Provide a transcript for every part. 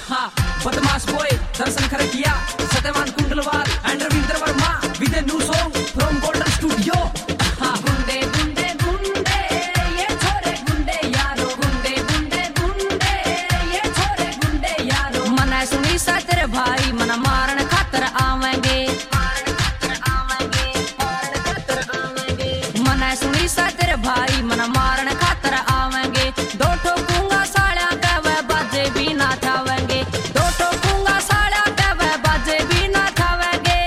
हाँ, बदमाश boy Darshan Kharkiya, Satyawan Kundalwal and Ravindra Verma with a new song from Golden Studio। गुंडे गुंडे गुंडे ये छोरे गुंडे यारो, गुंडे गुंडे गुंडे ये छोरे गुंडे यारो। मना सुनी सा तेरे भाई मना मारन खातर आवेंगे, मना सुनी सा तेरे भाई मना मारन खातर आवेंगे। दो ठोकूंगा सालिया के वह बाजे भी ना थावेंगे, दो ठोकूंगा सालिया के वह बाजे भी ना थावेंगे।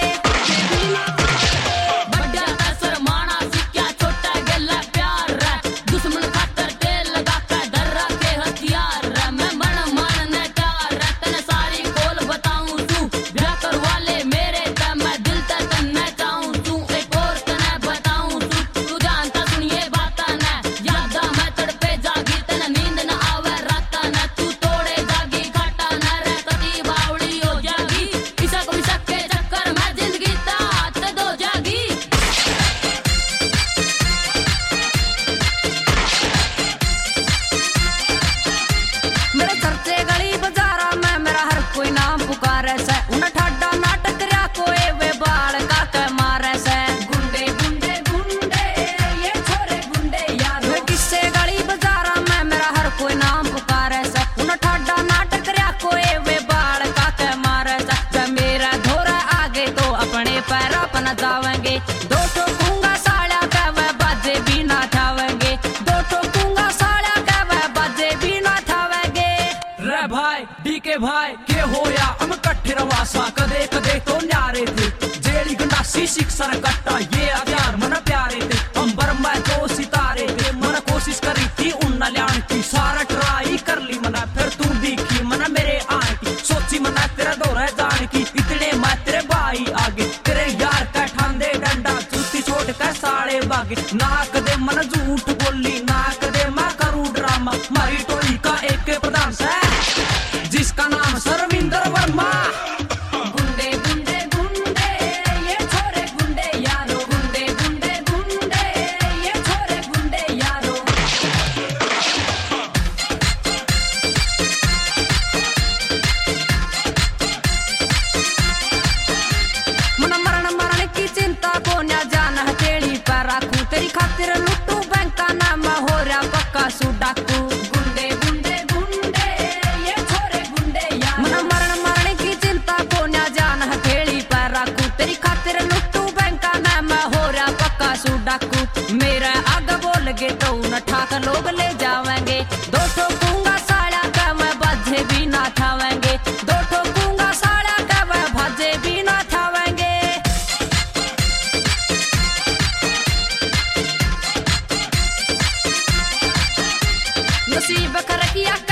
बड़ा कसर माना सिक्का छोटा गला प्यार रे, दुश्मन खातर तेल लगा के डर के हथियार रे। मैं मन मानने तैयार रे, तने सारी खोल बताऊं तू ब्याह करवा ले मेरे ते, मैं दिल ते तन्ने चाहूं तू। एक और तने बताऊं तू जानता सुनिए बात ने, यादा मैं तड़पे जागी तने नींद न आवे रात ने। तू तोड़े जागी घाटा न रे कदी बावड़ी हो जागी, इसक विसक के चक्कर में जिंदगी तात दो जागी। मेरे चर्चे गली बाजारा में मेरा हर कोई नाम पुकारे से, उन ठाडा नाटक रहा कोई वे बाल का के मारे से। गुंडे गुंडे गुंडे ये छोरे गुंडे यारो, किससे गली बाजारा में मेरा हर कोई नाम पुकारे से, उन ठाडा नाटक रहा कोई वे बाल का के मारे से। जब मेरा धोरा आगे तो अपने पैरों पर न जावेंगे, दो ठोकूंगा सालिया के वह बाजे भी ना ठावेंगे, दो ठोकूंगा सालिया के वह बाजे भी ना ठावेंगे। रे भाई डीके भाई के होया हम कट्ठे रवासा, कदे कदे तो न्यारे थे, जेड़ी गंडासी शिक्षण कट्टा ये हथियार मन प्यारे थे। हम बर्मा दो सितारे थे, मन कोशिश करी थी उन ल्याण की, सारा ट्राई कर ली मना फिर तू दिखी मना मेरे आए की, सोची मना तेरा दौरा जान की। इतने मैं तेरे भाई आगे तेरे यार का ठांदे डंडा, जूती छोड़ कर साड़े बागे। ना कदे मन झूठ बोली ना कदे मैं करूं ड्रामा, मारी टोली का एक प्रधान से जिसका नाम रविंद्र वर्मा। गुंडे गुंडे गुंडे ये छोरे गुंडे यारो, गुंडे गुंडे गुंडे ये छोरे गुंडे यारो। मन मरण मरण की चिंता को न्या जान हथेली पर रखूं, तेरी खातिर लुटू बैंका ना मैं हो रहा पक्का सू डाकू। गुंडे गुंडे गुंडे ये छोरे गुंडे यारो, मन मरण मरण की चिंता को न्या जान हथेली पर रखूं, तेरी खातिर लुटू बैंका ना मैं हो रहा पक्का सू डाकू। मेरा आगे बोल गे तो न ठाक लोग ले जावेंगे, दो ठोकूंगा सालिया का मैं बाजे भी ना थावेंगे, दो ठोकूंगा सालिया का मैं बाजे भी ना थावेंगे। नसीब खरकिया